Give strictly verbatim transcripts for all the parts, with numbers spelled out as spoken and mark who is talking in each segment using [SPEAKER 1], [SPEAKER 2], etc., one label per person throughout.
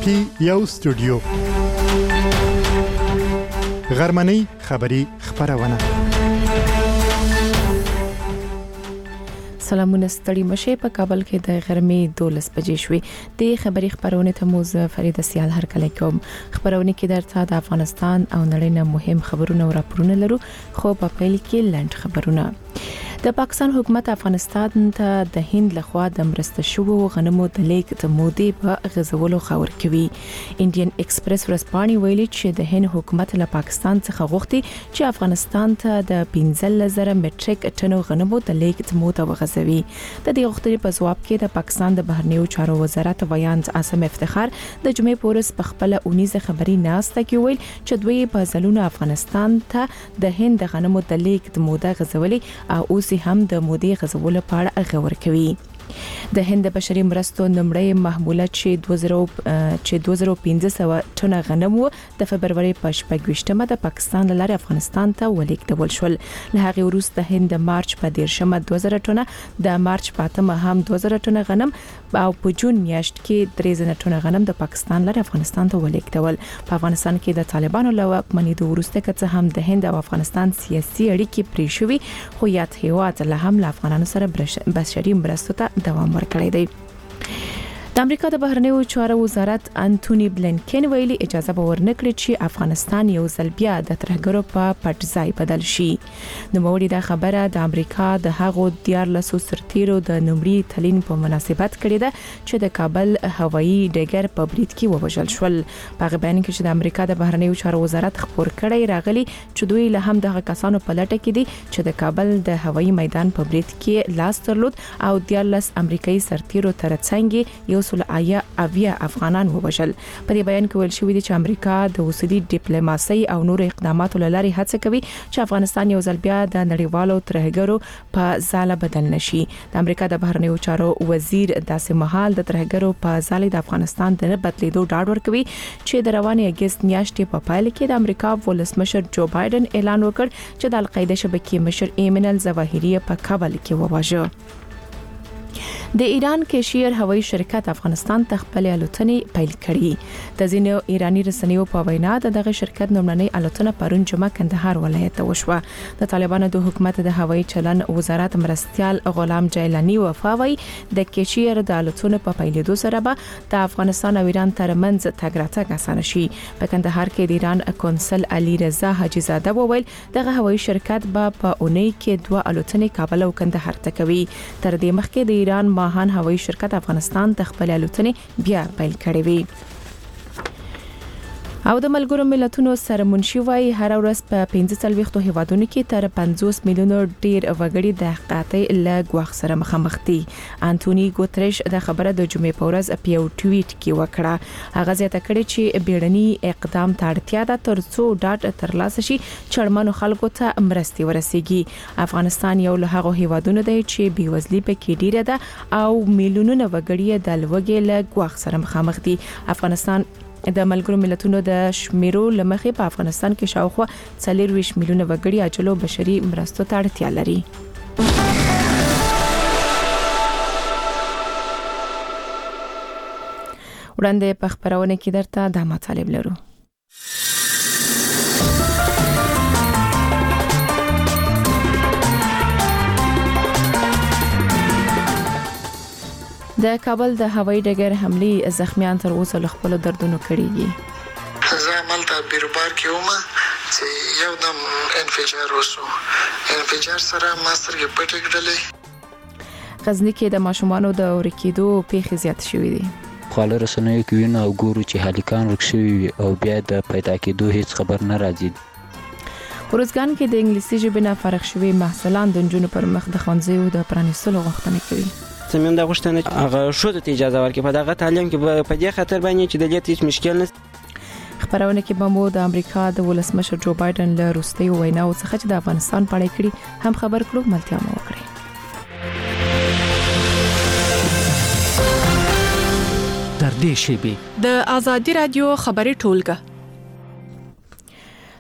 [SPEAKER 1] کې یو استودیو غرمنۍ خبری خبرونه.
[SPEAKER 2] سلامونه ستړي مشه. په کابل کې د غرمې دولس بجې شوې. د خبري خبرونه ته موز فرید سیال هر کله کوم. خبرونه کې درته د افغانستان او نړۍ نه مهم خبرونه او راپورونه لرو، خو په پیل کې لنډ خبرونه. د پاکستان حکومت افغانستان ته د هند لخوا د مرسته شوو غنمو د لیک د مودې په غزولو خبر کوي. انډین ایکسپریس ورسپانې ویلي چې د هند حکومت له پاکستان څخه غوښتي چې افغانستان ته د پنځلس زره مټریک ټنو غنمو د لیک د موده وغځوي. د دې غوښتنې په جواب کې د پاکستان د بهرنیو چارو وزارت ویاند عاصم افتخار د جمعې پورس په خپل اونیزه خبري ناسته کې ویل چې دوی په ځلونو افغانستان ته د هند د غنمو د لیک د موده غځولي او اوس هم د مودې غزولو په اړه خبر کوي. د هند بشري مرستو نمړی محموله چې دوه زره چې دوه زره پنځه سوه ټنه غنم و د فبرवरी په شپږویشتمه د پاکستان لاره افغانستان ته ولیږدول شول. له هغه وروسته د هند د مارچ په دیرشمه دوه زره ټنه، د مارچ په اتمه هم دوه زره ټنه غنم او په جون میاشت کې درې زره ټنه غنم د پاکستان لاره افغانستان ته ولیږدول. په افغانستان کې د طالبانو له واکمنۍ وروسته که څه هم د هند او افغانستان سیاسي اړیکې پرې شوې، خو یاد هیواد له هم له افغانانو سره بشري مرستو ته دوام ورکړی دی. د امریکا د بهرنیو چارو وزارت انټونی بلینکن ویلي اجازه به ورنکړي چې افغانستان یو ځل بیا د ترهګرو په پټ ځای بدل شي. نو موړي دا خبره د امریکا د هغو دیارلسو سرتیرو د نومړي تلین په مناسبت کړې ده چې د کابل هوایي ډګر په برید کې ووژل شول. په بیان کې چې د امریکا د بهرنیو چارو وزارت خبر کړی راغلی چې دوی له هم دغه کسانو په لټه کې دي چې د کابل د هوایي میدان په برید کې لاس درلود او دیارلس امریکایي سرتیرو ترڅنګ یو سل آیا اویا افغانان ووژل. په دې بیان کې ویل شوی دی چې امریکا د اوسدي ډیپلوماسي او نور اقداماتو لاري هڅه کوي چې افغانستان یو ځل بیا د نړیوالو ترهګرو په ځاله بدل نشي. د امریکا د بهرنیو چارو وزیر داسې مهال د ترهګرو په ځاله د افغانستان د نه بدلیدو ډاډ ورکوي چې د روانې اگست میاشتې په پایل کې د امریکا ولسمشر جو بایدن اعلان وکړ چې د القاعده شبکې مشر ایمن الظواهری په کابل کې وواژه. د ایران کیشیر هوایي شرکت افغانستان ته خپل الوتنې پیل کړې. د ځینو ایرانی رسنیو په وینا دغه شرکت نومنۍ الوتنه پرون جمعه کندهار ولایت ته وشوه. د طالبانو د حکومت د هوایي چلن وزارت مرستيال غلام جیلانی وفاوی د کیشیر د الوتنې په پیلېدو سره به د افغانستان او ایران ترمنځ تګ راتګ اسانه شي. په کندهار کې د ایران قونسل علي رضا حاجی زاده وویل دغه هوایي شرکت به په اونۍ کې دوه الوتنې کابل او کندهار ته کوي. تر دې مخکې د ایران ماهان هوایي شرکت افغانستان ته خپل الوتنې بیا پیل کړې وي. او د ملګرو ملتونو سره منشي وايي هر ورځ په پنځه څلويختو هیوادونو کې تر پنځوس میلیونو ډیر وګړي د حقیقتي له ګواښ سره مخامخ دي. انټونی ګوتریش د خبره د جمعې په ورځ په یو ټویټ کې وکړه. هغه زیاته کړې چې بیړني اقدام ته اړتیا ده ترڅو ډاټا ترلاسه شي چړمنو خلکو ته مرستي ورسیږي. افغانستان یو له هغو هیوادونو دی چې بیوزلي پکې ډیره ده او میلیونونه وګړي د لوږې له ګواښ سره مخامخ دي. افغانستان د ملګرو ملتونو د شمیرو لمخې په افغانستان کې شاوخوا څلور ویشت میلیونه وګړي عاجلو بشري مرستو ته اړتیا لري. وړاندې په خبرونه کې درته د مطالب لرو. د کابل د هوایي ډګر حملې زخمیان تر اوسه له خپل دردونو کړيږي.
[SPEAKER 3] زه عملته بیروبار کې ومه چې یو دم انفجار وشو. انفجار سره ما سترګې پټې کړلې.
[SPEAKER 2] غزنی کې د ماشومانو د ورکېدو پیښې زیات شوې دي.
[SPEAKER 4] خاله رسنیو کې وینو او ګورو چې هالیکان ورکشوي او بیا د پیدا کېدو هیڅ خبر نه راځي.
[SPEAKER 2] ورزګان کې د انګلیسي ژبې نه فارغ شوي محصلان د نجونو پر مخ د ښوونځیو د پرانیستلو غوښتنه کوي.
[SPEAKER 5] زمين د غوښتنه هغه شو د اجازه ورکړي په دغه تعلیم کې په دې خاطر باندې چې د دې هیڅ مشکل نه.
[SPEAKER 2] خبرونه کې به مو د امریکا د ولسمشر جو بایدن له روستي ویناو څخه چې د افغانستان په اړه کړي هم خبر کړو ملتیا مو وکړي.
[SPEAKER 6] تر دې شی به
[SPEAKER 7] د ازادي رادیو خبري ټولګه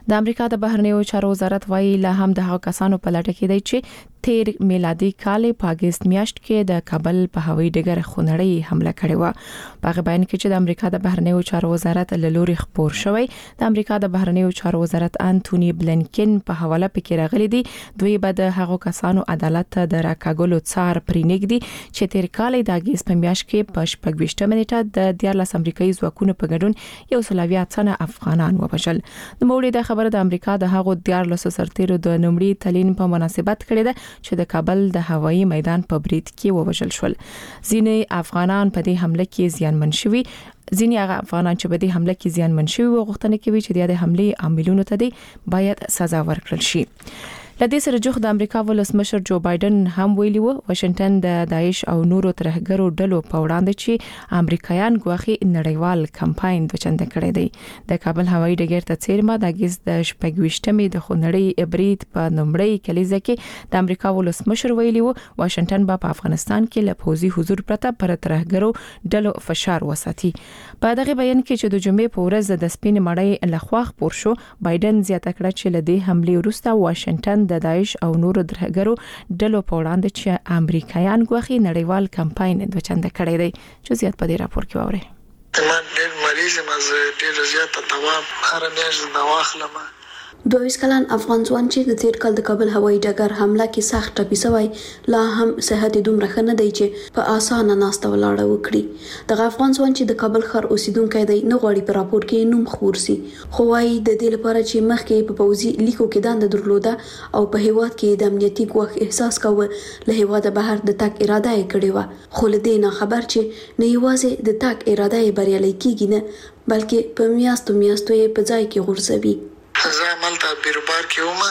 [SPEAKER 2] د امریکا د بهرنیو چارو وزارت وايي لا هم د هغو کسانو په لټه کې دی چې تیر میلادي کال په اگست میاشت کې د کابل په هوایي ډګر خونړۍ حمله کړې و. په بیان کې چې د امریکا د بهرنیو چارو وزارت له لوري خبر شوی د امریکا د بهرنیو چارو وزارت انټونی بلنکن په حواله پکې راغلي دي دوی به د هغو کسانو عدالت ته د راکاګلو څار پرېنګدي چې تیر کال د اگست په میاشت کې په شپږ نیټه د دیارلس امریکایي ځواکونو په ګډون یو سلاویا څنه افغانان وبشل. د موړي د خبره د امریکا د هغو دیارلس سرتیرو د نومړي تلین په مناسبت کړي ده چې د کابل د هوایي میدان په برید کې ووژل شول. ځینې افغانان په دې حمله کې زیانمن شوي ځینې هغه افغانان چې په دې حمله کې زیانمن شوي وغوښتنه کوي چې د حمله عاملونو ته دې باید سزا ورکړل شي. لدې سره جوخ د امریکا ولسمشر جو بایدن هم ویلي وو واشنگټن د داعش او نورو ترهګرو ډلو په وړاندې چې امریکایان غواخي نړیوال کمپاین د چنده کړی دی. د کابل هوایي ډګر ته څیرمه د اگست د شپږ د خونړۍ ابرید په نومړی کلیزه کې د امریکا ولسمشر ویلي وو واشنگټن په افغانستان کې له پوځي حضور پرته پر ترهګرو ډلو فشار وساتي. په دغه بیان کې چې د جمعې په ورځ د سپین مړی لخوا خبر شو بایدن زیاته کړه چې لدې حمله وروسته واشنگټن د داعش او نورو درهګرو ډلو په وړاندې چې امریکایان غواخي نړیوال کمپاین د چنده کړی دی. چې زیات په دې راپور کې ووري.
[SPEAKER 3] تمام ډېر مریض مزه ډېر زیات دوا هر میاشت دوا اخلم.
[SPEAKER 6] دوه کلن افغان ځوان چې د تیر کال د کابل هوایي ډګر حمله کې سخت ټپي شوی لا هم صحت دومره ښه نه دی چې په اسانه ناسته ولاړه وکړي. د افغان ځوان چې د کابل ښار اوسیدونکی دی نه غواړي په راپور کې نوم خبر سي خو وايي د دې لپاره چې مخکې په پوځي لیکو کې دند درلوده او په هیواد کې د امنیتي ګواښ احساس کاوه له هیواده بهر د تک اراده یې کړې و خو له دې نه خبر چې نه یوازې د تک اراده یې بریالي کیږي نه بلکې په میاشتو میاشتو یې په ځای کې غورځوي.
[SPEAKER 3] زه عملته بیروبار کې ومه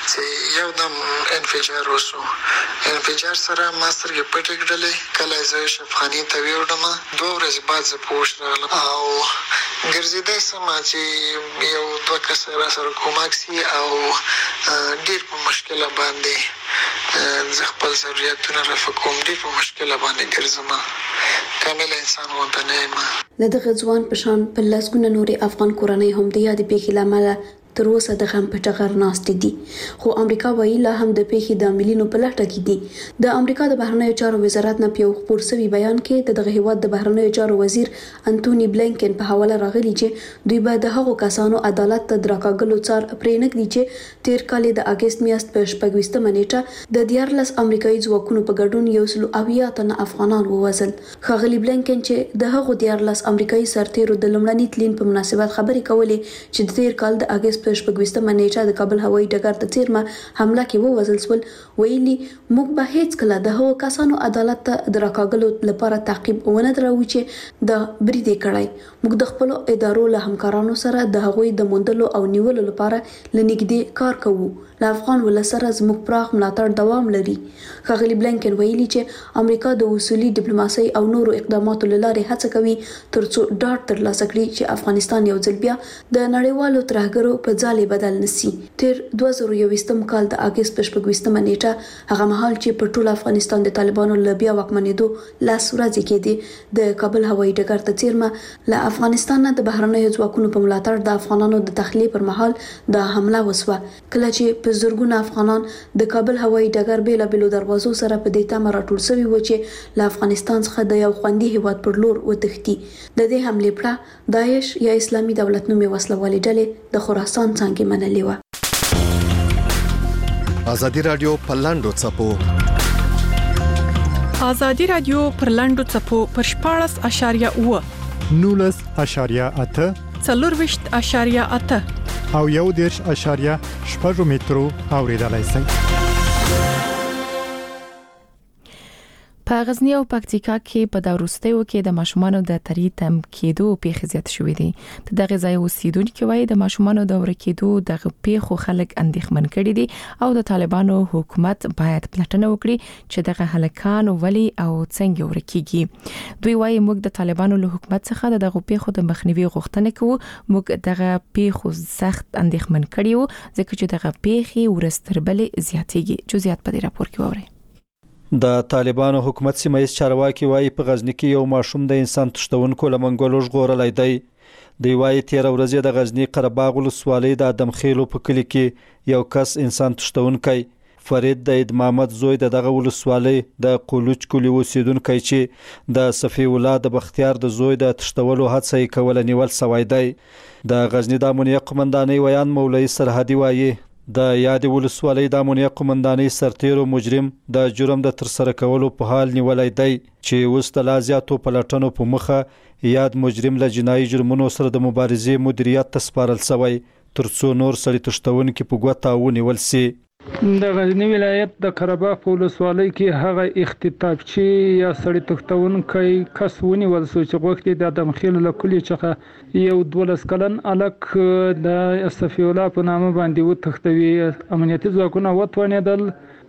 [SPEAKER 3] چې یو دم انفجار وشو. انفجار سره ما سترګې پټې کړلې. کله زه شفاخانې ته ویوړم دوه ورځې بعد زه په هوښ راغلم او ګرځېدی سم چې یو دوه کسه را سره کومک سي او ډېر په مشکله باندې زه خپل ضرورتونه رفع کوم. ډېر په مشکله باندې ګرځم. کامل انسان غوندې نه یم.
[SPEAKER 6] له دغه ځوان په شان په لسګونه نورې افغان کورنۍ هم د یادې پیښې له امله تر اوسه د غم په ټغر ناستې دي خو امریکا وايي لا هم د پیښې د عاملینو په لټه کې دي. د امریکا د بهرنیو چارو وزارت نه په خبر شوی بیان کې د دغه هیواد د بهرنیو چارو وزیر انټونی بلنکن په حواله راغلی چې دوی به د هغو کسانو عدالت ته دراکاګلو څار پرېنګدي چې تیر کال د اگست میاشت په شپږ نیټه د دیارلس امریکایي ځواکونو په ګډون یو سل اویا تنه افغانان ووژل. ښاغلي بلنکن چې د هغو دیارلس امریکایي سرتیرو د لومړني تلین په مناسبت خبرې کولې چې د تیر کال د اگست په شپږ نیټه د کابل هوایي ډګر ته څیرمه حمله کې ووژل شول ویلي موږ به هیڅ کله د هغو کسانو عدالت ته د راکاګلو لپاره تعقیب ونه دروو چې د برید کړی. موږ د خپل ادارو له همکارانو سره د هغوی د موندلو او نیولو لپاره لنګدې کار کوو. له افغان ول سره زموږ پراخ ملاتړ دوام لري. ښاغلي بلنکن ویلي چې امریکا د اصولي ډیپلوماسي او نورو اقداماتو لارې هڅه کوي ترڅو ډاډ ترلاسه کړي چې افغانستان یو ځل بیا د نړیوالو ترهګرو په ځالې بدل نسی. تیر دوه زره یوویشتم کال د اگست په شپږ نیټه هغه مهال چې په ټول افغانستان د طالبانو له بیا واکمنېدو لاس ورځې کې دي د کابل هوایي ډګر ته څیرمه له افغانستان د بهرنیو ځواکونو په ملاتړ د افغانانو د تخلیه پر مهال د حمله وسوه کله چې په زرګونه افغانان د کابل هوایي ډګر بیلابېلو دروازو سره په دې تمه راټول شوي و چې له افغانستان څخه د یو خوندي هیواد پر لور وتښتي. د دې حملې پړه داعش یا اسلامي دولت نومې وسلوالې ډلې د خراسان څنګه منلې و.
[SPEAKER 7] ازادي رادیو په لاندو چپو
[SPEAKER 8] ازادي رادیو پر لاندو چپو پر شپاړس اشاریه اوه
[SPEAKER 1] نولس اشاریه اته
[SPEAKER 8] څلورویشت اشاریه اته
[SPEAKER 1] او یو دیرش اشاریه شپږ مترو اوریدلای شئ. په غزنی او پکتیکا کې په داروستیو کې د ماشومانو د تری تم کېدو پیښې زیات شوې دي. د دغه ځای اوسیدونکو وايي د ماشومانو د ورکېدو دغه پیښو خلک اندېښمن کړي دي او د طالبانو حکومت باید پلټنه وکړي چې دغه هلکان ولي او څنګه ورکېږي. دوی وايي موږ د طالبانو له حکومت څخه دغه پیښو د مخنیوي غوښتنه کوو. موږ دغه پیښو سخت اندېښمن کړي وو ځکه چې دغه پیښې ورستربلې زیاتېږي. چې زیات په دې راپور کې ووري.
[SPEAKER 9] د طالبانو حکومت سیمایي چارواکي وايي په غزنی کې یو ماشوم د انسان تښتونکو لمنګولو ژغورلای دی. د وای تیر ورځې د غزنی قرهباغ ولسوالۍ د ادمخیلو په کلی کې یو کس انسان تشتونکی فرید د اید محمد زوی د دغه ولسوالۍ د قولوچ کلی اوسیدونکی چې د صفی الله د بختیار د زوی د تشتولو هڅه کوله نیول سوی دی. د غزنی د امنیه قومندانۍ ویان مولوی سرحدي وایي د یاد ولسوالۍ د امنیه قومندانۍ سرتیرو مجرم د جرم د ترسره کولو په حال نیولای دی چې اوس د لازیاتو پلټنو په مخه یاد مجرم له جنایي جرمونو سره د مبارزې مدیریت ته سپارل شوی ترڅو نور سړي تشتونکي په ګوته ونیول شي.
[SPEAKER 10] د غزنی ولایت د قرهباغ په ولسوالۍ کې هغه اختطافچی یا سړی تښتونکی کس ونیول شو چې غوښتي د ادمخیل له کلي څخه یو دولس کلن الک د صفی الله په نامه باندې وتښتوي. امنیتي ځواکونه وتوانېدل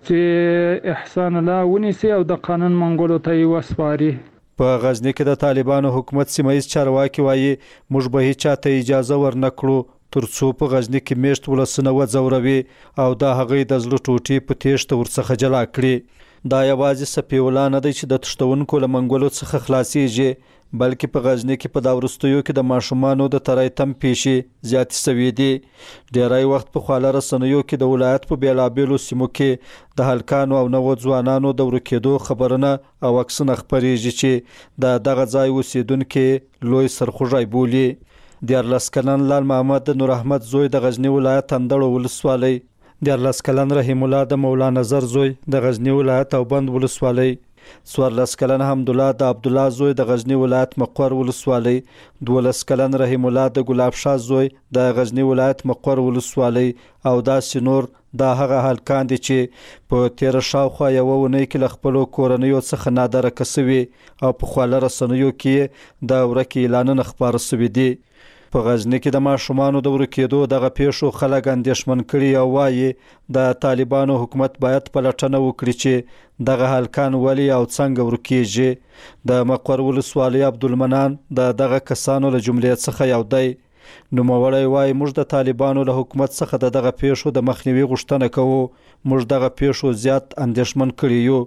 [SPEAKER 10] چې احسان الله ونیسي او د قانون منګولو ته یې وسپاري.
[SPEAKER 9] په غزنی کې د طالبانو حکومت سیمایي چارواکي وایي موږ به هیڅ چاته اجازه ورنکړو ترڅو په غزنی کې میشت ولسنه وځوروي او دا هغه د زړه ټوټي په تیښته ورڅخه جلا کړي. دا یوازې صفی الله نه دی چې د تشتونکو له منګولو څخه خلاصيږي بلکې په غزنی کې په دا وروستیو کې د ماشومانو د ترایتم پیښې زیات شوي دي. ډیری وخت په خواله رسنیو کې د ولایت په بیلابیلو سیمو کې د هلکانو او نوو ځوانانو د ورکېدو خبرونه او عکسونه خپریږي چې د دغه ځای اوسیدونکو لوی سرخوږی بولي. دیارلس کلن لال محمد نور احمد زوی د غزنی ولایت اندړو ولسوالۍ، دیارلس کلن رحیم الله د مولانا نظر زوی د غزنی ولایت او بند ولسوالۍ، څوارلس کلن حمد الله د عبد الله زوی د غزنی ولایت مقر ولسوالۍ، دولس کلن رحیم الله د ګلاب شاه زوی د غزنی ولایت مقر ولسوالۍ او داسې نور. دا هغه هلکان دي چې په تیر شاوخوا یو ونې کې ل خپل کورنیو څخه نادره کسوي او په خواله رسنیو کې د ورکې اعلانونه خبر شوي دي. په غزنی کې د ماشومانو د ورکېدو دغه پیښو خلک اندېښمن کړي او وایي د طالبانو حکومت باید پلټنه وکړي چې دغه هلکان ولې او څنګه ورکېږي. د مقر ولسوالۍ عبدالمنان د دغه کسانو له جملې څخه یو دی. نوموړی وایي موږ د طالبانو له حکومت څخه د دغه پیښو د مخنیوي غوښتنه کوو. موږ دغه پیښو زیات اندېښمن کړي یو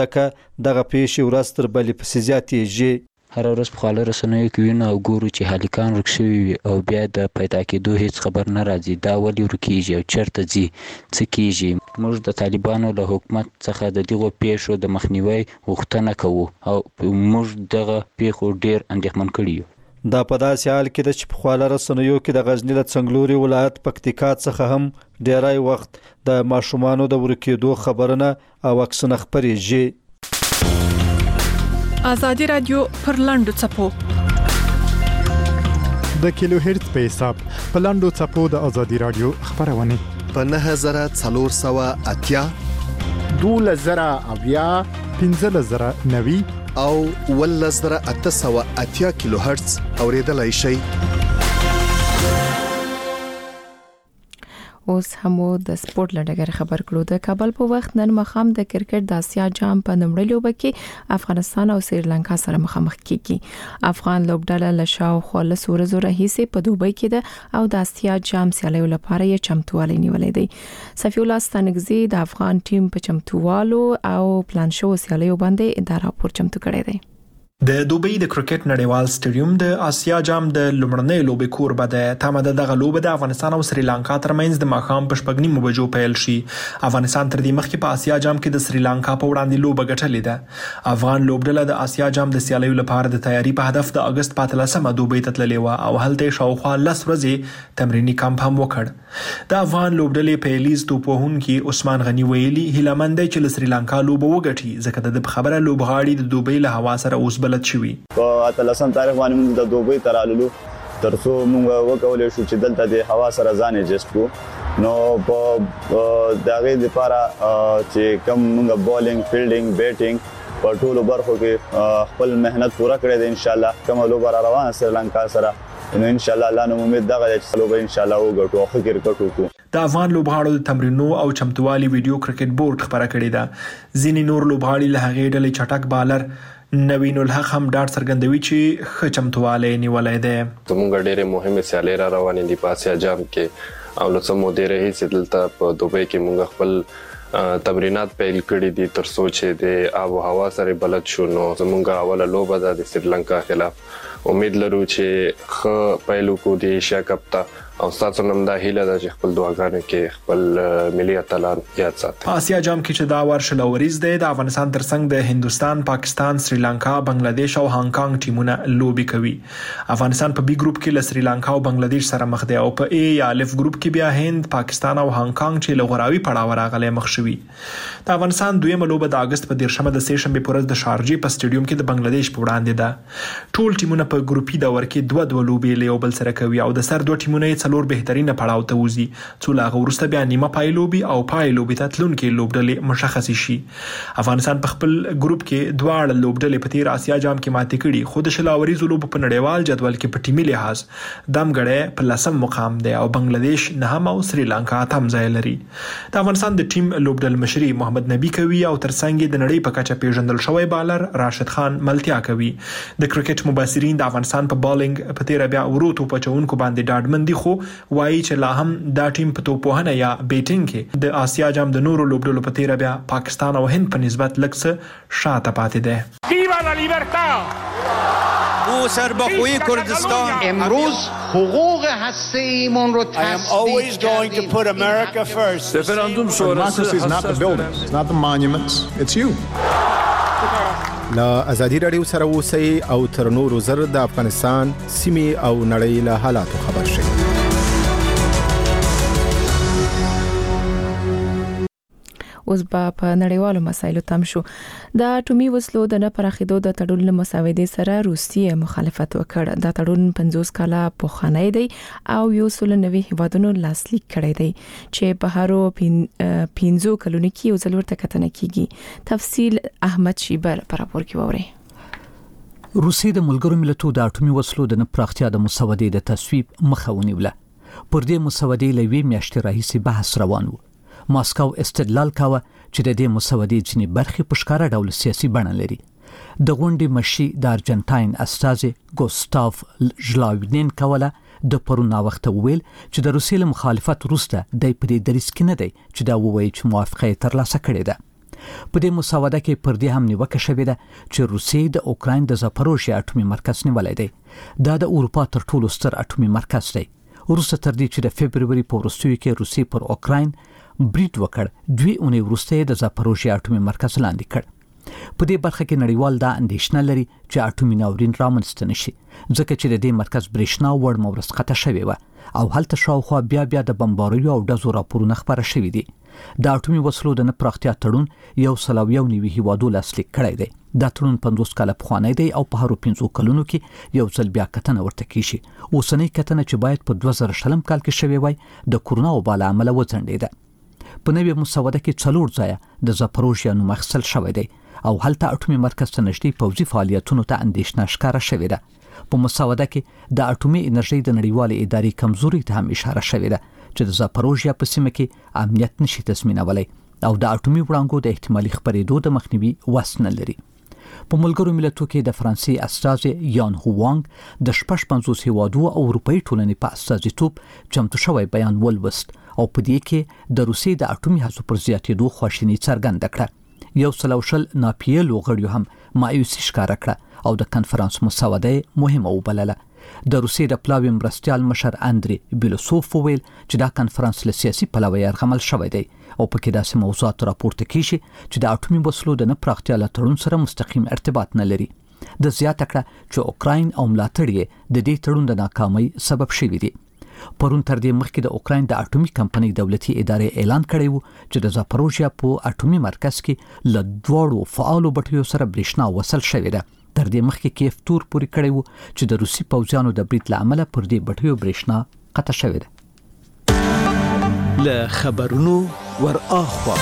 [SPEAKER 9] ځکه دغه پیښې ورځ تر بلې پسې زیاتېږي.
[SPEAKER 4] هر ورځ په خواله رسنیو کې وینو او ګورو چې هلکان ورک شوي وي او بیا د پیدا کېدو هیڅ خبر نه راځي. دا ولې ورکېږي او چېرته ځي، څه کېږي؟ موږ د طالبانو له حکومت څخه د دغو پیښو د مخنیوي غوښتنه کوو او موږ دغه پیښو ډېر اندېښمن کړي یو.
[SPEAKER 9] دا په داسې حال کې ده چې په خواله رسنیو کې د غزني له څنګلوري ولایت پکتیکا څخه هم ډیری وخت د ماشومانو د ورکېدو خبرونه او عکسونه خپریږي.
[SPEAKER 8] آزادی رادیو پر لاندو چپو
[SPEAKER 11] د کیلو هرتز په حساب په لاندو چپو د آزادی رادیو خبرونه
[SPEAKER 7] په نه هزار څلور سوه اتیا
[SPEAKER 12] دوله زره اویا
[SPEAKER 11] پنځه زره نوي
[SPEAKER 7] او ولس زره اته سوه اتیا کیلو هرتز اوریدلای شي.
[SPEAKER 1] اوس همو د سپورت لړګر خبر کړو. د کابل په وخت نن مخام د کرکټ د اسیا جام په نومړي لوبه کې افغانستان او سریلانکا سره مخامخ کیږي. افغان لوبډله له شاوخوا له سورزو راهیسي په دوبۍ کې ده او د اسیا جام سیالیو لپاره یې چمتووالی نیولې دی. صفی الله ستانګزی د افغان ټیم په چمتووالو او پلان شو سیالیو باندې دا راپور چمتو کړی دی.
[SPEAKER 13] د دوبۍ د کرکټ نړیوال سټیډیوم د آسیا جام د لومړنۍ لوبې کوربه ده. تمه ده دغه لوبه د افغانستان او سریلانکا ترمنځ د ماښام په شپږ نیمو بجو پیل شي. افغانستان تر دې مخکې په آسیا جام کې د سریلانکا په وړاندې لوبه ګټلې ده. افغان لوبډله د آسیا جام د سیالیو لپاره د تیاری په هدف د اگست په اتلسمه دوبۍ ته تللې وه او هلته شاوخوا لس ورځې تمریني کمپ هم وکړ. د افغان لوبډلې پیلیز توپوهونکي عثمان غني ویلي هیله مند دی چې له سریلانکا لوبه وګټي ځکه د خبره لوبغاړي د دوبۍ له هوا سره اوس بلد شوي.
[SPEAKER 14] په اتلسم تاریخ باندې موږ د دوبۍ ته راللو ترڅو موږ وکولی شو چې دلته د هوا سره ځان ایډجسټ کړو. نو په د هغې دپاره چې کوم موږ بالینګ فیلډینګ بیټینګ په ټولو برخو کې خپل محنت پوره کړی دی. انشاءالله کومه لوبه را روانه سریلانکا سره نو انشاءالله الله نو امید دغه چې لوبه انشاءالله وګټو او ښه کرکټ وکړو.
[SPEAKER 13] د افغان لوبغاړو د تمرینو او چمتووالي ویډیو کرکټ بورډ خبره کړې ده. ځینې نور لوبغاړي له هغې ډلې چټک بالر نوین الحق هم ډاډ څرګندوي چې ښه چمتووالی نیولی دی.
[SPEAKER 15] زموږ ډېرې مهمې سیالۍ را روانې دي په اسیا جام کې او له څه مودې راهیسې دلته په دوبۍ کې موږ خپل تمرینات پیل کړي دي تر سوچ د آب او هوا سره بلد شو. نو زمونږه اوله لوبه ده د سریلانکا خلاف. امید لرو چې ښه پیل وکړو د ایشیا کپ ته او تاسو نن دا هیله ده چې خپل دعاګانې کې خپل ملي اتلان یاد ساتي.
[SPEAKER 13] آسیا جام کې چې دا ورشه لوریز دی د افغانستان ترڅنګ د هندستان، پاکستان، سریلانکا، بنگلاديش او هانګ کانګ ټیمونه لوبي کوي. افغانستان په بي ګروپ کې له سریلانکا او بنگلاديش سره مخ دی او په اي یا الف ګروپ کې بیا هند، پاکستان او هانګ کانګ چې لغوراوي پړاو راغلي مخ شوي. د افغانستان دویمه لوبه د اگست په دیرشمه د سه شنبه پر ورځ د شارجې په سټیډیوم کې د بنگلاديش په وړاندې ده. ټول ټیمونه په ګروپي دور کې دوه دوه لوبې له یو بل سره کوي او د سر دوه ټیمونه یې څلور بهترینه پړاو ته وځي څو لا غوړسته بیا نیمه پای لوبي او پای لوبي ته تلونکي لوبډلې مشخص شي. افغانستان په خپل ګروپ کې دواړه لوبډلې په تیر آسیا جام کې ماتې کړي خو د شلاوري لوب په نړیوال جدول کې په ټیمي لحاظ دمګړې په لسم مقام دی او بنگلاديش نهم او سریلانکا تم ځای لري. د افغانستان د ټیم لوبډل مشري محمد نبی کوي او ترڅنګ د نړۍ په کچه پیژندل شوی بالر راشد خان ملتیا کوي. د کرکټ مبصرین د افغانستان په بالینګ په تیر بیا وروتو پچونکو باندې ډاډمندي خو وایي چې لا هم دا ټیم په توپوهنه یا بیټینګ کې د آسیا جام د نورو لوبډلو په تیر بیا پاکستان او هند په نسبت لږ څه شاته پاتې ده.
[SPEAKER 16] ویوا لا لیبرتا! او سربخوی کردستان
[SPEAKER 17] امروز حقوق هسته‌ایمون رو
[SPEAKER 16] تثبیت کردیم.
[SPEAKER 17] رفراندوم
[SPEAKER 11] شورای is not the buildings, it's not the monuments, it's you.
[SPEAKER 12] لا ازادي رادیو سره اوسئ او تر نورو زر د افغانستان سیمې او نړۍ له حالاتو خبر شئ.
[SPEAKER 2] اوس په نړیوالو مسایلو تم شو. د اټومي وسلو د نه پراخېدو د تړون له مسودې سره روسیه مخالفت وکړ. د تړون پنځوس کاله پخوانی دی او یو سل نوي هیوادونو لاسلیک کړی دی چې په هرو پنځو کلونو کې یو ځل ورته کتنه کیږي. تفصیل احمد شیبر پر راپور کې ووري.
[SPEAKER 18] روسیه د ملګرو ملتونو د اټومي وسلو د نه پراختیا د مسودې د تصویب مخه ونیوله. پر دې مسودې لوي میاشتې راهیسې بحث روان و. ماسکو استدلال کاوه چې د دې مسودې ځینې برخې په ښکاره ډول سیاسي بڼه لري. د غونډې مشي د ارجنټاین استازي ګوستاف ژلاوینین کوله د پرون وخت ویل چې د روسیې له مخالفت وروسته د پدې دریس کې نه دی چې دا وایي چې موافقه ترلاسه کړې ده. په دې مسوده کې پر دې هم نیوکه شوې ده چې روسیې د اوکراین د زاپاروژیا اټومي مرکز نیولای دی. دا د اروپا تر ټولو ستر اټومي مرکز دی. وروسته تر دې چې د فبرवरी په وروستیو کې روسیې پر اوکراین بریټ وکړ دوی اونۍ وروسته د زاپاروژیا اټومي مرکز لاندې کړ. په دې برخه کې نړیوال دا اندېښنه لري چې اټومي ناورین رامنځته نشي ځکه چې د دې مرکز برېښنا وړ مورس قطع شوی و او هلته شاوخوا بیا بیا د بمباریو او ډزو راپورونه خبره شوي دي. د اټومي وسلو د نه پراختیا تړون یو سل او یو نوي هیوادو لاسلیک کړی دی. دا تړون پنځوس کاله پخوانی دی او په هرو پنځو کلونو کې یو ځل بیا کتنه ورته کیږي. اوسنۍ کتنه چې باید په دوه زره شلم کال کې شوې وای د کورونا وبا له امله وځنډېده. په نوې مسوده کې څلور ځایه د زاپاروژیا نوم اخیستل شوی دی او هلته اټومي مرکز ته نږدې پوځي فعالیتونو ته اندېښنه ښکاره شوې ده. په مسوده کې د اټومي انرژي د نړیوالې ادارې کمزوري ته هم اشاره شوې ده چې د زاپاروژیا په سیمه کې امنیت نشي تضمینولی او د اټومي وړانګو د احتمالي خپرېدو د مخنیوي وس نه لري. په ملګرو ملتونو کې د فرانسې استازي یان هووانګ د شپږ پنځوس هیوادو او اروپایي ټولنې په استازیتوب چمتو شوی بیان ولوست او په دې کې د روسیې د اټومي هڅو پر زیاتېدو خواشیني څرګنده کړه. یو سل او شل ناپیلو غړیو هم مایوسي ښکاره کړه او د کنفرانس مسوده مهمه وبلله. د روسیې د پلاوي مرستیال مشر اندری بیلوسوف ویل چې دا کنفرانس له سیاسي پلوه یرغمل شوی دی او په کې داسې موضوعات راپورته کیږي چې د اټومي وسلو د نه پراختیا له تړون سره مستقیم ارتباط نه لري. د زیاته کړه چې اوکراین او ملاتړ یې د دې تړون د ناکامۍ سبب شوی دی. پرون تر دې مخکې د اوکراین د اټومي کمپنۍ دولتي ادارې اعلان کړی و چې د زاپاروژیا په اټومي مرکز کې له دوړو فعالو بټیو سره برېښنا وصل شوې ده. تر دې مخکې کیف تور پوری کړی و چې د روسي پوځیانو د بریټ له امله پر دې بټیو برېښنا قطع شوې ده.
[SPEAKER 19] له خبرونو ور اخوا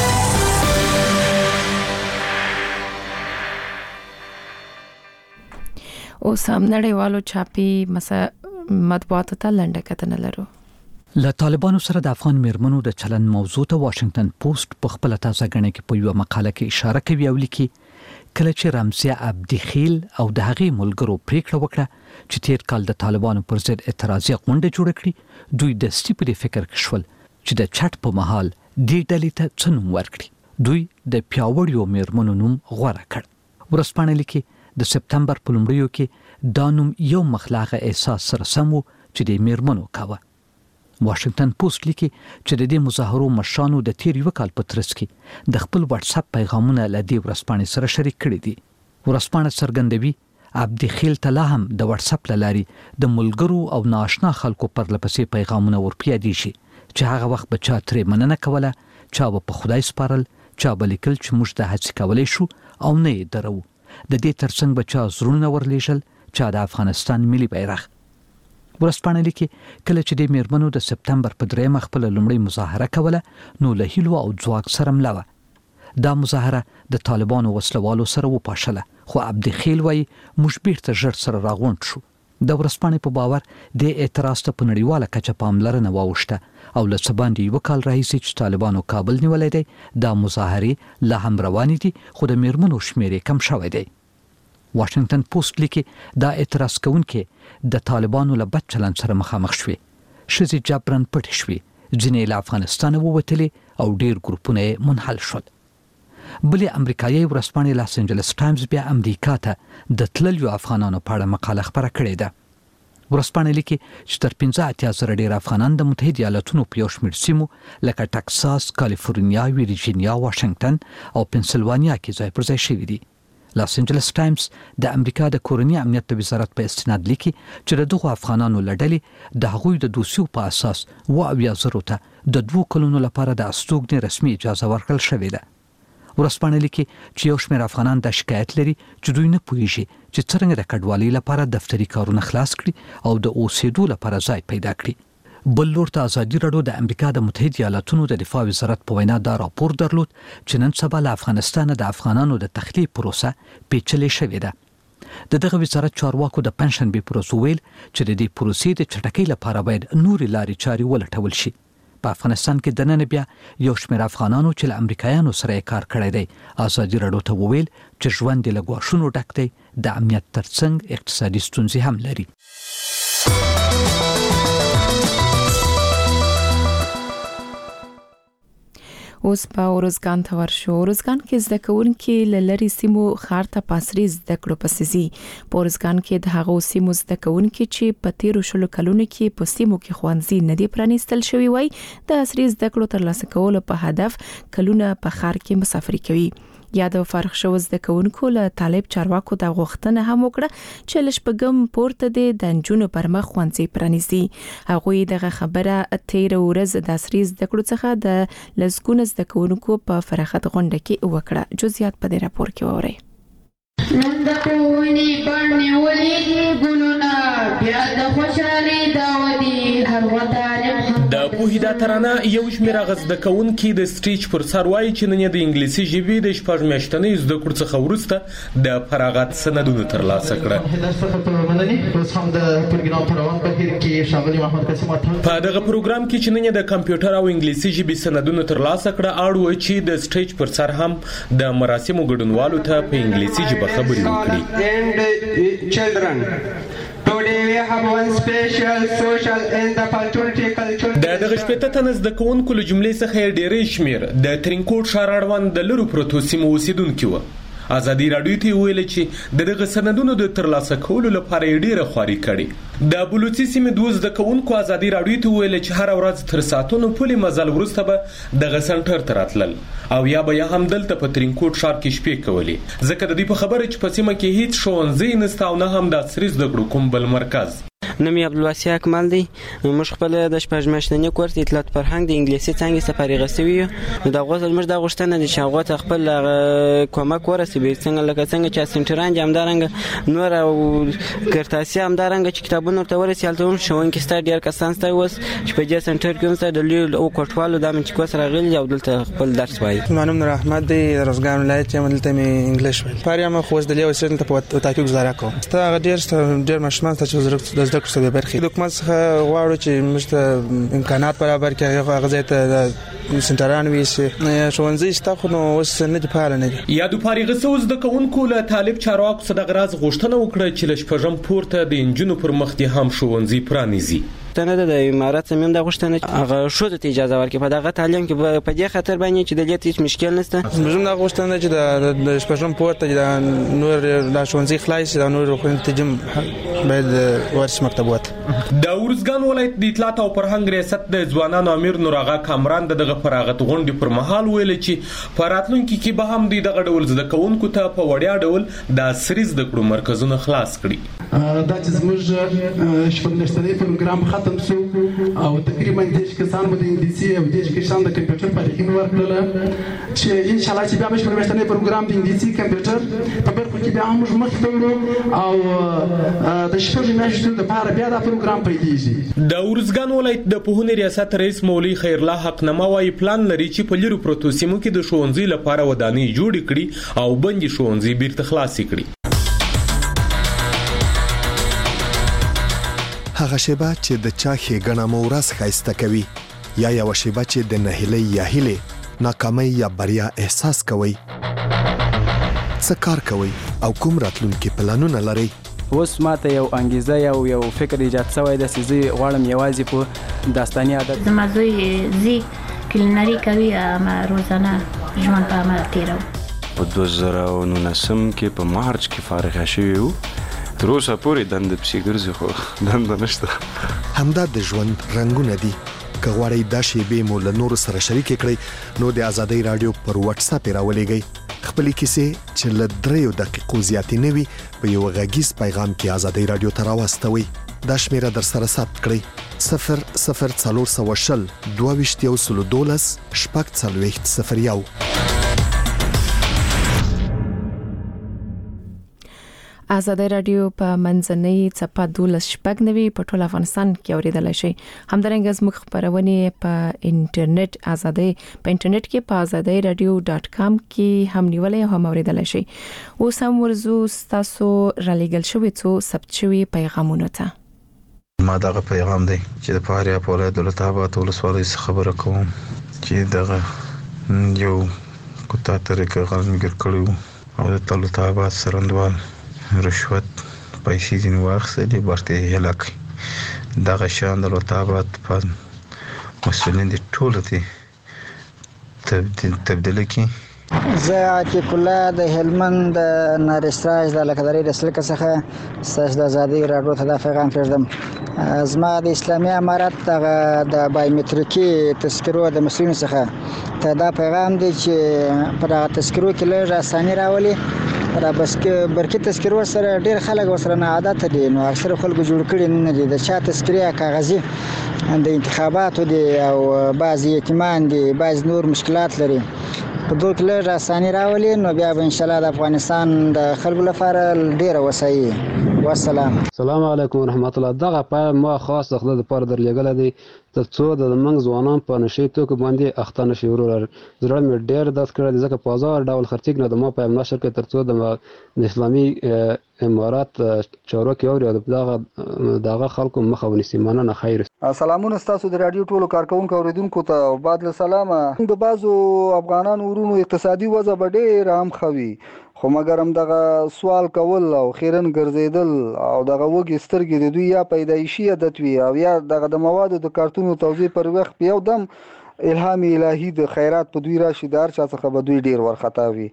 [SPEAKER 2] اوس هم نړیوالو چاپي مسا مطبوعاتو ته لنډه کتنه لرو.
[SPEAKER 18] له طالبانو سره د افغان میرمنو د چلن موضوع ته واشنگټن پوسټ په خپل تازه غنې کې په یو مقاله کې اشاره کوي او لیکي کله چې رمزیه عبدخیل او د هغې ملګرو پریکړه وکړه چې تیر کال د طالبانو پر ضد اعتراضي غونډه جوړه کړي دوی د سټي په فکر کې شول چې د چټ په محل دې ډلې ته څه نوم ورکړي. دوی د پیاوړیو میرمنو نوم غوره کړ. ورځپاڼه لیکي د سپتمبر په لومړیو کې دا نوم یو مخلاغه احساس سره سم و چې د میرمنو کاوه. واشنگټن پوسټ لیکي چې د دې مظاهرو مشرانو د تیر یو کال په ترڅ کې د خپل واتس اپ پیغامونه له دې ورځپاڼې سره شریک کړي دي. ورځپاڼه څرګندوي عبدخیل تلا هم د واتس اپ لاري د ملګرو او ناشنا خلکو پر لپسې پیغامونه ورپیادي شي چې هغه وخت به چا ترې مننه کوله، چا په خدای سپارل، چا به لیکل چې موږ د هڅې کولای شو او نه یې درو. د دې ترڅنګ به چا زړونه ورلیږل، چا د افغانستان ملي بیرغ. ورځپاڼه لیکي کله چې د میرمنو د سپتمبر په درېیمه خپل لومړی مظاهره کوله نو له هیلو او ځواک سره مله وه. دا مظاهره د طالبانو وسلوالو سره وپاشله، خو عبدخیل وایي موږ بیرته ژر سره راغونډ شو. د ورځپاڼې په باور د اعتراض ته په نړیواله کچه پاملرنه واوښته او له څه باندې یو کال راهیسې چې طالبانو کابل نیولی دی دا مظاهرې لا هم روانې دي، خو د میرمنو شمېر کم شوی دی. واشنگټن پوسټ لیکي دا اعتراض کوونکې د طالبانو له بد چلند سره مخامخ شوي. ښځې جبرن پټې شوي، ځینې له افغانستانه ووتلې او ډیر ګروپونه یې منحل شول. بلې امریکایي ورځپاڼې لاس انجلس ټایمز بیا امریکا ته د تللیو افغانانو په اړه مقاله خپره کړې ده. ورځپاڼه لیکي چې تر پنځه اتیا زره ډیر افغانان د متحده ایالاتونو په یو شمېر سیمو لکه ټکساس، کالیفورنیا، ویرجینیا، واشنگټن او پنسلوانیا کې ځای پر ځای شوي دي. لاس انجلس ټایمز د امریکا د کورنی امنیت د وزارت په استناد لیکي چې د دغو افغانانو لړلې د هغوی د دوسیو په اساس و اویا زرو ته د دوو کلونو لپاره د استوګنې رسمي اجازه ورکړل شوې ده. ورځپاڼه لیکي چې یو شمېر افغانان دا شکایت لري چې دوی نه پوهیږي چې څرنګه د کډوالۍ لپاره دفتري کارونه خلاص کړي او د اوسېدو لپاره ځای پیدا کړي. بل لور ته ازادي راډیو د امریکا د متحده ایالاتونو د دفاع وزارت په وینا دا راپور درلود چې نن سبا له افغانستان د افغانانو د تخلیه پروسه پیچلې شوې ده. د دغه وزارت چارواکو د پنشنبې پروسه ویل چې د دې پروسې د چټکۍ لپاره باید نورې لارې چارې ولټول شي. په افغانستان کې د نن بیا یو شمېر افغانانو چې له امریکایانو سره یې کار کړی دی ازادي راډیو ته وویل چې ژوند یې له ګواښونو ډک دی، د امنیت ترڅنګ اقتصادي ستونزې هم لري.
[SPEAKER 1] اوس په اورزګان ته ورشو. اورزګان کې زده کوونکي له لرې سیمو ښار ته په عصري زده کړو پسې ځي. په اورزګان کې د هغو سیمو زده کوونکي چې په تیرو شلو کلونو کې په سیمو کې ښوونځي نه دي پرانیستل شوي وای د عصري زده کړو ترلاسه کولو په هدف کلونه په ښار کې مسافري کوي. یا د فارغ شو زده کوونکو له طالب چارواکو د غوښتنه هم وکړه چې لشپګم پورته د نجونو پر مخ ښوونځي پرانیزي. هغوی دغه خبره تیر ورځ د عصري زده کړو څخه د لزګون زده کوونکو په فراخت غونډه کې وکړه. جزئیات په دې راپور کې وورئ.
[SPEAKER 20] نن د کوونی پړنی ولې ګلونه بیا د خوشالي داودي هر وطالب
[SPEAKER 13] د پوهیدا ترانه یو شمېر غزده کوونکي د سټیج پر سر وایي چې نن د انګلیسي ژبې د شپږ میاشتنۍ زده کړو څخه وروسته د فراغت سندونه ترلاسه کړه. په دغه پروګرام کې چې نن د کمپیوټر او انګلیسي ژبې سندونه ترلاسه کړه اړ و چې د سټیج پر سر هم د مراسمو ګډونوالو ته په انګلیسي ژبه خبرې وکړي. د دغه شپږ تنه زده کوونکو له جملې څخه ډېرې شمېر د ترینکوټ ښار اړوند د لرو پرتو سیمو اوسېدونکي وو. ازادي راډیو ته ویل چې د دغه سندونو د ترلاسه کولو لپاره ډېره خواري کړې. د بلوچي سیمې دوه زده کوونکو ازادي راډیو ته ویل چې هر ورځ تر ساعتونو پورې مزل وروسته به دغه سنټر ته راتلل او یا به هم دلته په ترینکوټ ښار کې شپې کولې، ځکه د دې په خبره چې په سیمه کې هیڅ ښوونځی نشته او نه هم د عصري زده کړو کوم بل مرکز.
[SPEAKER 5] نوم یې عبدالواسع اکمل دی. موږ خپل د شپږ میاشتني کورس اطلاعات فرهنګ د انګلیسي څانګې څخه فارغ شوي یو. نو دا غوښتل موږ دا غوښتنه ده چې هغه ته خپل کومک ورسوي، څنګه لکه څنګه چې سنټران دي همدارنګه نور او کرتاسي همدارنګه چې کتابونه ورته ورسي هلته هم ښوونکي ستا ډېر کسان ستا اوس چې په دې سنټر کې هم ستا د لوی او کوټوالو دا من چې کوس راغلي او دلته خپل درس وایي.
[SPEAKER 21] نوم نور احمد دی، روزګان ولایت یم، دلته مې انګلیش وایي. پاریم خو د لیو سن ته په تاکي گزاره کوم. ستا ډېر ډېر مشمن ته چې د زده کړو برخې حکومت څخه غواړو چې موږ ته امکانات برابر کړي، هغه ځای ته سنټران وي چې ښوونځي شته خو نو اوس نه دي فعال نه دي.
[SPEAKER 13] یا د فارغ شو زده کوونکو له طالب چارواکو څخه د غراض غوښتنه وکړه چې له شپږم پورته د انجونو پر مخ دي هم ښوونځي پرانیزي.
[SPEAKER 5] غوښتنه ده د امارات هم د غوښتنه هغه شو ته اجازه ورکړي په دغه تعلیم کې په دې خاطر باندې چې د لیت هیڅ مشکل نشته.
[SPEAKER 21] موږ د غوښتنه چې د شپږم پورته د نور د ښوونځي خلاص د نور خو تجم باید ورس مکتبات.
[SPEAKER 13] د ورزګان ولایت د اطلاعات او فرهنګ ریاست د ځوانانو امیر نور آغا کامران دغه فراغت غونډې پر مهال ویل چې په راتلونکي کې به هم دغه ډول زده کوونکو ته په وړیا ډول د عصري زده کړو مرکزونه خلاص کړي.
[SPEAKER 3] دا چې زموږ شپږلسنی پروګرام ختم شو او تقریبا دیش کسان به د انګلیسي او دیش کسان د کمپیوټر په لګین ورکړل چې ان شاء الله چې بیا به شپږلسنی پروګرام د انګلیسي کمپیوټر په برخه کې بیا موږ مخ ته وړو او د شپږ میاشتو لپاره بیا دا پروګرام پیلېږي.
[SPEAKER 13] د ورزګان ولایت د پوهنې ریاست رئیس مولوي خیرالله حقنما وايي پلان لري چې په لیرو پروتو سیمو کې د ښوونځي لپاره ودانۍ جوړې کړي او بندي ښوونځي بیرته خلاص کړي.
[SPEAKER 7] هغه شیبه چې د چا ښېګڼه مو ورځ ښایسته کوي یا یوه شیبه چې د نهیلۍ یا هیلې ناکامۍ یا بریا احساس کوئ، څه کار کوئ او کوم راتلونکي پلانونه لرئ؟
[SPEAKER 22] اوس ماته یو انګیزه یو یو فکر ایجاد شوی دی چې زه غواړم یوازې په داستاني عادت
[SPEAKER 23] زما زوی زی کلینري کوي اما روزانه ژوند په عمل تیرو.
[SPEAKER 24] په دوه زره او نولسم کې په مارچ کې فارغ شوی وو. تر اوسه پورې دنده پسې ګرځي خو دنده نشته.
[SPEAKER 7] همدا د ژوند رنګونه دي. که غواړئ دا شیبې مو له نورو سره شریکې کړئ نو د ازادۍ راډیو پر واتس اپ یې راولېږئ. خپلې کیسې چې له دریو دقیقو زیاتې نه وي په یو غږیز پیغام کې ازادۍ راډیو ته راواستوئ. دا شمیره در سره ثبت کړئ صفر صفر څلور سوه شل دوه ویشت یو سلو دولس شپږ څلوېښت صفر یو.
[SPEAKER 1] ازادۍ راډیو په منځنۍ څپه دولس شپږ نوي په ټول افغانستان کې اوریدلای شئ. همدارنګه زموږ خبرونه په انټرنیټ ازادۍ په انټرنیټ کې په ازادۍ راډیو ډاټ کام کې هم نیولای او هم اوریدلای شئ. اوس هم ورزو تاسو را لېږل شوی څو ثبت شوی پیغامونه ته.
[SPEAKER 25] ما دغه پیغام دی چې د فاریاب ولایت دولت آباد ولسوالۍ څخه خبره کوم چې دغه یو کوتا طریقه غلمګر کړو او د دولت آباد سرندوال رشوت پیسې ځینې واخیستلې برته یې هیله کړي. دغه شیان د دولت آباد په مسؤلین دي ټولو ته تبدیله کړي.
[SPEAKER 26] زه عاطف الله د هلمند د نارستراج د لکدرې د سلکه څخه ستاسو د ازادۍ راډیو ته دا پیغام پرېږدم. زما د اسلامي امارت د بایومتریکي تذکرو د مسؤلینو څخه ته دا پیغام دی چې په دغه تذکرو کې لږ اساني راولي. را بس کې برکې تذکرو سره ډېر خلک وسره نه عادت دي نو اکثر خلکو جوړ کړي نه دي. د چا تذکرې کاغذي د انتخاباتو دي او بعضی یتیمان دي بعض نور مشکلات لري. په دوه کې لږ اساني راولي نو بیا به ان شاء الله د افغانستان د خلکو لپاره ډېره وسایي. والسلام.
[SPEAKER 27] السلام علیکم ورحمت الله. دغه په ما خاص د خپل لپاره درلېږل دي ترڅو د منځ ځوانان په نشي توکو باندې اخته نشي. ورور زړه مې ډېر درد کړی ځکه په هزار ډول خرڅیږي نه د ما په نشر کې ترڅو د اسلامي امارات چارواکي او دغه دغه خلکو مخه ونیسي. مننه. خیر.
[SPEAKER 28] سلامونه ستاسو د رادیو ټولو کارکونکو اوریدونکو ته بعد له سلامه. د بازو افغانانو ورونو اقتصادي وضع به ډېر هم خوي خو مګر هم دغه سوال کول او خیرن ګرځیدل او دغه وګي سترګې د دوی یا پیدایشي عادت وي او یا دغه د موادو د کارتونو توزیع پر وخت یو دم الهام الهي د خیرات په دوی راشي دار چا څخه به دوی ډیر ورختا وي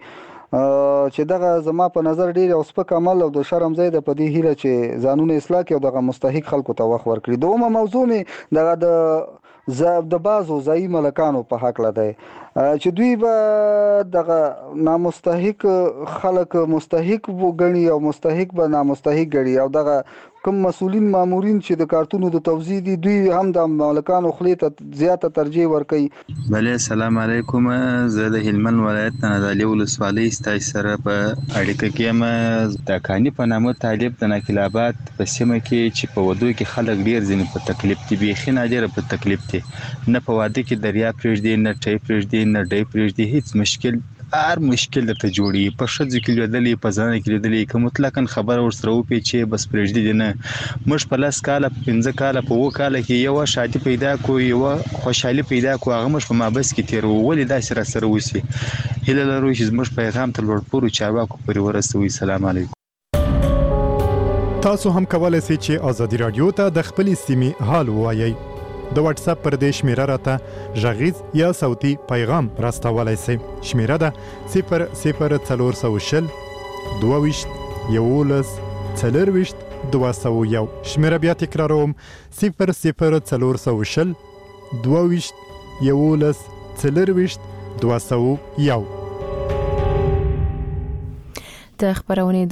[SPEAKER 28] چې دغه زما په نظر ډیر او سپک عمل او د شرم ځای د پدې هیله چې قانون اصلاح کې او دغه مستحق خلکو ته وخت ورکړي. دومره موضوع می دغه د ز د بازو ځای ملکانو په حق لدی چې دوی به دغه نامستحق خلک مستحق وګڼي او مستحق به نامستحق ګڼي او دغه کوم مسؤلین مامورین چې د کارتونو د توزیع دي دوی هم د مالکانو خلې ته زیاته ترجیح ورکوي.
[SPEAKER 29] بله السلام علیکم. زه د هلمند ولایت نه د علی ولسوالۍ ستاسو سره په اړیکه کې یم. د کاني په نامه طالب د ناکلابات په سیمه کې چې په ودو کې خلک ډیر ځینې په تکلیف دي بیخي نه ډیر په تکلیف دي نه په واده کې دریا پرېږدي نه ټی پرېږدي نه ډی پرېږدي هیڅ مشکل هر مشکل درته جوړي په ښځو کې لیدلې په ځانه کې لیدلې که مطلقاً خبره ورسره وپېچې بس پرېږدي دي نه. موږ په لس کاله په پنځه کاله په اووه کاله کې یوه شادي پیدا کړو یوه خوشحالي پیدا کړو هغه موږ په مابس کې تېروو. ولې داسې راسره وشي؟ هیله لرو چې زموږ پیغام ته لوړ پورو چارواکو پورې ورسوي. سلام علیکم.
[SPEAKER 11] تاسو هم کولای شئ چې ازادي رادیو ته د خپل سیمې حال ووایي. د واتس اپ پر دې شمیره راته غږیز یا صوتي پیغام راستولای شئ. شمیره ده صفر صفر څلور سوه شل دوه ویشت یولس څلور ویشت دوه سوه یو. شمیره بیا تکراروم صفر صفر څلور سوه شل دوه ویشت یولس څلور ویشت دوه سوه یو.
[SPEAKER 1] د خبرونه